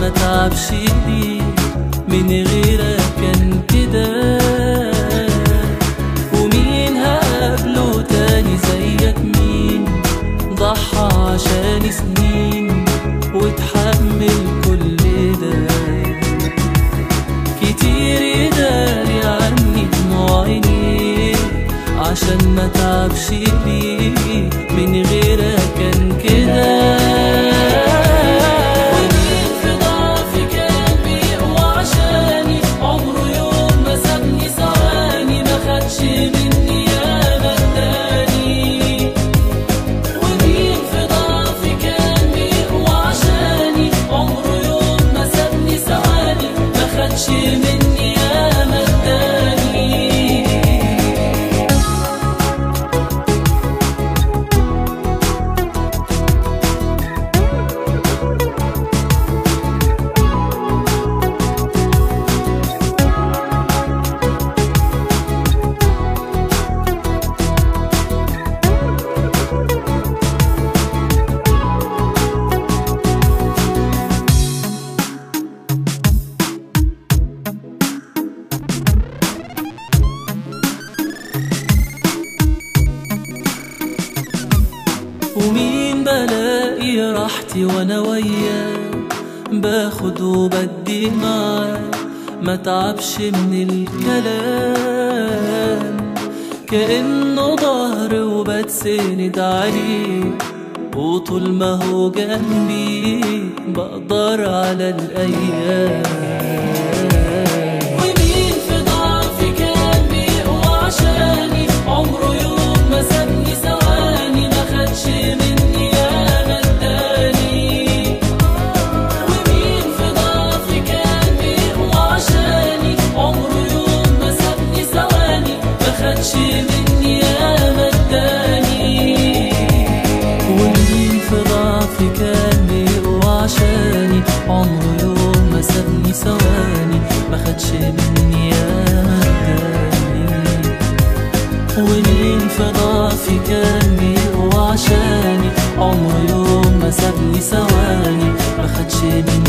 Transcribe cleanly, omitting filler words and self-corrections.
ما تعبش ليه من غيرك كان كده. ومين هقابله تاني زيك؟ مين ضحى عشان سنين وتحمل كل ده؟ كتير يداري عني دموع عينيه عشان ما تعبش ليه من غيرك كان كده. ومين بلاقي راحتي وانا وياه باخد وبدي معاه ما تعبش من الكلام كأنه ظهر وبتسند عليه وطول ما هو جنبي بقدر على الأيام. ومين في ضعفي كان بيقوى عشاني عمره يوم ما سابني ثواني ما خدش مني ياما اداني. ومين في ضعفي كان بيقوى عشاني عمره يوم ما سابني ثواني ما خدش مني ياما اداني. ومين في ضعفي كان بيقوى عشاني عمره يوم ما سابني ثواني ما خدش مني ياما اداني. ومين في ضعفي كان بيقوى عشاني عمره يوم ما سابني ثواني ما خدش مني